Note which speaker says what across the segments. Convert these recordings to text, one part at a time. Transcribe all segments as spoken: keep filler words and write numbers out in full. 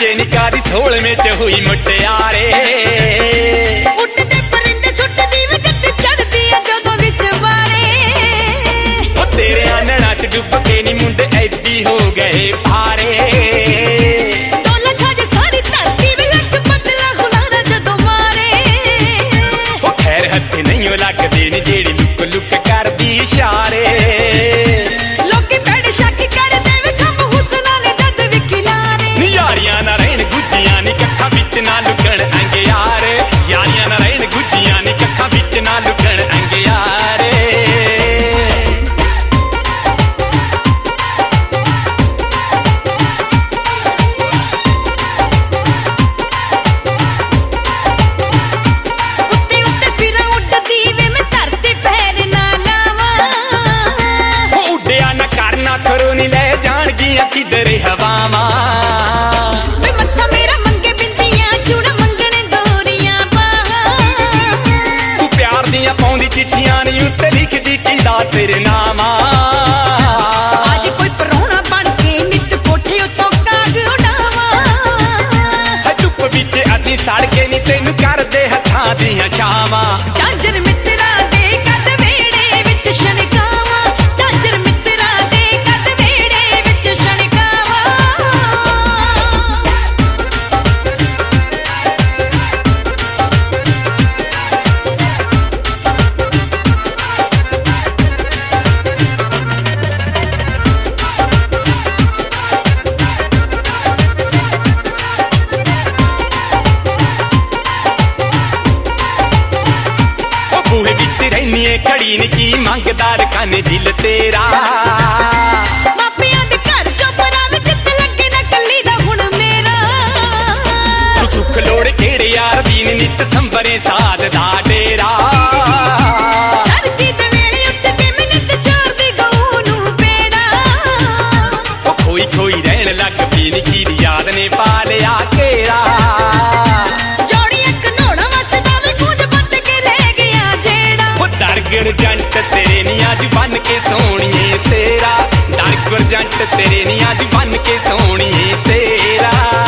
Speaker 1: बच्चे निकारी सोल में च हुई मुटियारे
Speaker 2: उठदे परिंदे सुटदी वे जट चढ़दी है जदों विच बारे
Speaker 1: ओ तेरे आनना च डुब के नी मुंडे ऐडी हो गए भारे
Speaker 2: दो लखा जे सारी धरती वे लख बदला हुलारा जदों मारे
Speaker 1: ओ खैर हथ नहीं ओ लगदे नी जेड़ी लुक लुक करदी इशारे
Speaker 2: लोकी पैड़ शक करदे वे खंब हुस्ना ने जद विखिलारे
Speaker 1: यारियां ना रहन गुज्जियां नी कक्खां विच ना लुकण अंगियार यारियां ना रहन गुज्जियां नी कक्खां विच ना लुकण अंगियार
Speaker 2: उत्ते उत्ते फिरां उड्डदी वे मैं धरती पैर ना लावां
Speaker 1: उड्डिया ना करना करो नी ले जाणगियां किधर हवावां
Speaker 2: वे मत्था मेरा मंगे बिंदियां चूड़ा मंगणे दोरियां बाहां
Speaker 1: तू प्यार दियां पाउंदी चिट्ठियां नी उत्ते लिखदी किदा सिरनामा
Speaker 2: आज कोई परोना बन के नित कोठे उत्तों काग उडावां
Speaker 1: है धुप विच असीं सड़ के नी तैनूं करदे हत्थां दियां छावां
Speaker 2: झांझर मित्रा दे कद वेड़े विच छणकावां झांझर मित्रा दे कद वेड़े विच छणकावां
Speaker 1: ओ बूहे विच रैनी ऐ खड़ी नी की मंगदा रखाने दिल तेरा
Speaker 2: मापियां दे घर चों परावे जित लगे ना कल्ली दा हुण मेरा
Speaker 1: तू सुख लोड़ केड़े यार दीन नित संबरे साध दा डेरा
Speaker 2: सरदी दे वेले उत्त के मिनट छोड़दी गऊ नूं पेड़ा
Speaker 1: ओ खोई खोई रहन लग पी नी की याद ने पा लिया घेरा
Speaker 2: जोड़ी एक नोड़ा वसदा वे कूद पट के ले गया जेड़ा
Speaker 1: ओ दरगर जंट तेरे नी अज बन के सोहणीए सेरा दरगर जंट तेरे नी अज बन के सोहणीए सेरा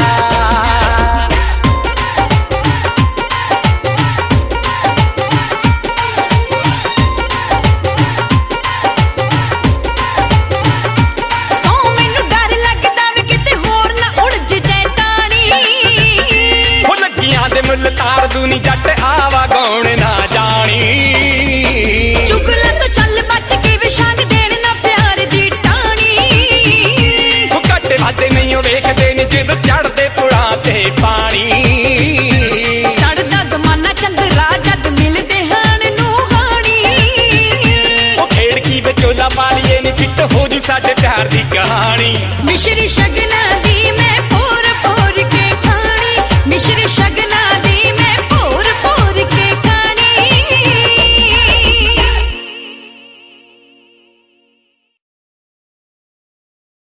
Speaker 2: सौ मैनू डर लगदा वे किते होर ना उलझ जाए तानी
Speaker 1: ओ लगियां दे मुੱਲ तार दूनी जट आवा गौण ना जानी
Speaker 2: चुगला तो चल बच के विशान देण ना प्यार दी टाणी
Speaker 1: ओ घट वादे नहीं ओ वेखदे नी जदों चढ़दे पुड़ां ते पानी
Speaker 2: सड़दा जमाना चंद्रा जद मिलदे हाण नूं हाणी
Speaker 1: ओ खेड़ की विचोला पालिए नी फिट हो जू साडे प्यार दी कहानी
Speaker 2: मिश्री शगना दी मैं पोर पोर के खानी मिश्री शगना